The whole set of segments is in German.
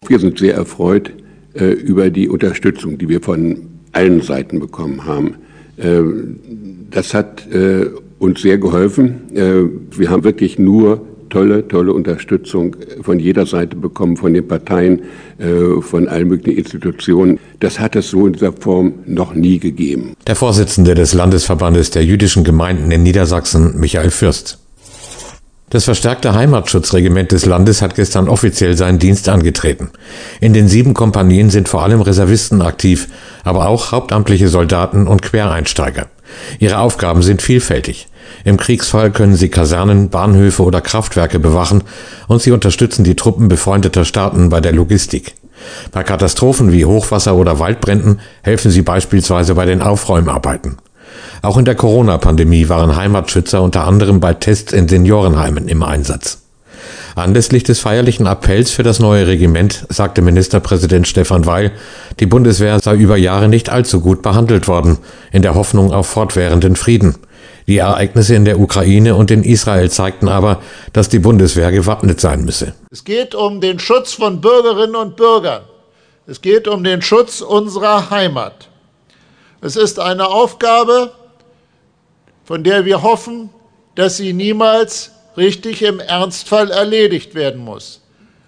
Wir sind sehr erfreut über die Unterstützung, die wir von allen Seiten bekommen haben. Das hat uns sehr geholfen. Wir haben wirklich nur tolle Unterstützung von jeder Seite bekommen, von den Parteien, von allen möglichen Institutionen. Das hat es so in dieser Form noch nie gegeben. Der Vorsitzende des Landesverbandes der jüdischen Gemeinden in Niedersachsen, Michael Fürst. Das verstärkte Heimatschutzregiment des Landes hat gestern offiziell seinen Dienst angetreten. In den 7 Kompanien sind vor allem Reservisten aktiv, aber auch hauptamtliche Soldaten und Quereinsteiger. Ihre Aufgaben sind vielfältig. Im Kriegsfall können sie Kasernen, Bahnhöfe oder Kraftwerke bewachen und sie unterstützen die Truppen befreundeter Staaten bei der Logistik. Bei Katastrophen wie Hochwasser oder Waldbränden helfen sie beispielsweise bei den Aufräumarbeiten. Auch in der Corona-Pandemie waren Heimatschützer unter anderem bei Tests in Seniorenheimen im Einsatz. Anlässlich des feierlichen Appells für das neue Regiment sagte Ministerpräsident Stefan Weil, die Bundeswehr sei über Jahre nicht allzu gut behandelt worden, in der Hoffnung auf fortwährenden Frieden. Die Ereignisse in der Ukraine und in Israel zeigten aber, dass die Bundeswehr gewappnet sein müsse. Es geht um den Schutz von Bürgerinnen und Bürgern. Es geht um den Schutz unserer Heimat. Es ist eine Aufgabe, von der wir hoffen, dass sie niemals richtig im Ernstfall erledigt werden muss,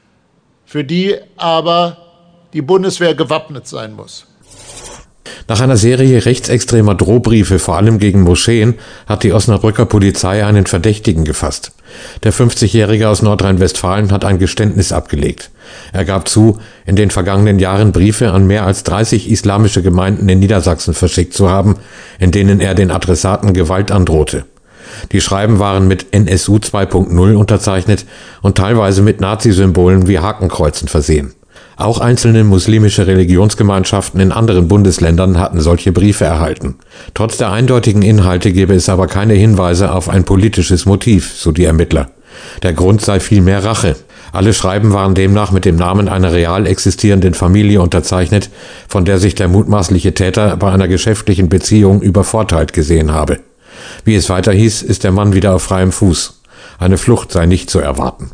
für die aber die Bundeswehr gewappnet sein muss. Nach einer Serie rechtsextremer Drohbriefe, vor allem gegen Moscheen, hat die Osnabrücker Polizei einen Verdächtigen gefasst. Der 50-Jährige aus Nordrhein-Westfalen hat ein Geständnis abgelegt. Er gab zu, in den vergangenen Jahren Briefe an mehr als 30 islamische Gemeinden in Niedersachsen verschickt zu haben, in denen er den Adressaten Gewalt androhte. Die Schreiben waren mit NSU 2.0 unterzeichnet und teilweise mit Nazi-Symbolen wie Hakenkreuzen versehen. Auch einzelne muslimische Religionsgemeinschaften in anderen Bundesländern hatten solche Briefe erhalten. Trotz der eindeutigen Inhalte gebe es aber keine Hinweise auf ein politisches Motiv, so die Ermittler. Der Grund sei vielmehr Rache. Alle Schreiben waren demnach mit dem Namen einer real existierenden Familie unterzeichnet, von der sich der mutmaßliche Täter bei einer geschäftlichen Beziehung übervorteilt gesehen habe. Wie es weiter hieß, ist der Mann wieder auf freiem Fuß. Eine Flucht sei nicht zu erwarten.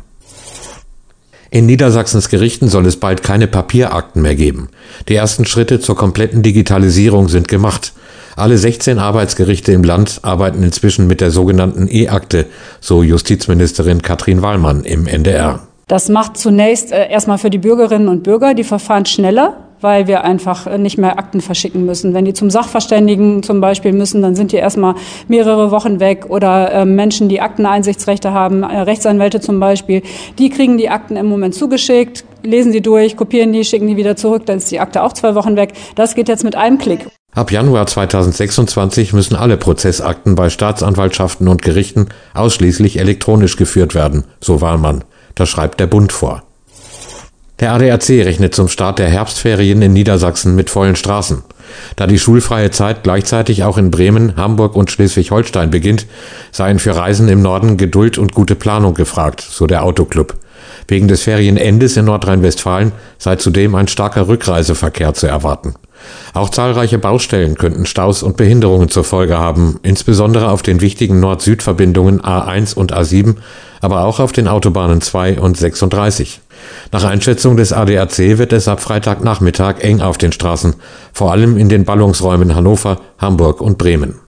In Niedersachsens Gerichten soll es bald keine Papierakten mehr geben. Die ersten Schritte zur kompletten Digitalisierung sind gemacht. Alle 16 Arbeitsgerichte im Land arbeiten inzwischen mit der sogenannten E-Akte, so Justizministerin Katrin Wallmann im NDR. Das macht zunächst erstmal für die Bürgerinnen und Bürger die Verfahren schneller, weil wir einfach nicht mehr Akten verschicken müssen. Wenn die zum Sachverständigen zum Beispiel müssen, dann sind die erstmal mehrere Wochen weg. Oder Menschen, die Akteneinsichtsrechte haben, Rechtsanwälte zum Beispiel, die kriegen die Akten im Moment zugeschickt, lesen sie durch, kopieren die, schicken die wieder zurück, dann ist die Akte auch 2 Wochen weg. Das geht jetzt mit einem Klick. Ab Januar 2026 müssen alle Prozessakten bei Staatsanwaltschaften und Gerichten ausschließlich elektronisch geführt werden, so Wallmann. Das schreibt der Bund vor. Der ADAC rechnet zum Start der Herbstferien in Niedersachsen mit vollen Straßen. Da die schulfreie Zeit gleichzeitig auch in Bremen, Hamburg und Schleswig-Holstein beginnt, seien für Reisen im Norden Geduld und gute Planung gefragt, so der Autoclub. Wegen des Ferienendes in Nordrhein-Westfalen sei zudem ein starker Rückreiseverkehr zu erwarten. Auch zahlreiche Baustellen könnten Staus und Behinderungen zur Folge haben, insbesondere auf den wichtigen Nord-Süd-Verbindungen A1 und A7, aber auch auf den Autobahnen 2 und 36. Nach Einschätzung des ADAC wird es ab Freitagnachmittag eng auf den Straßen, vor allem in den Ballungsräumen Hannover, Hamburg und Bremen.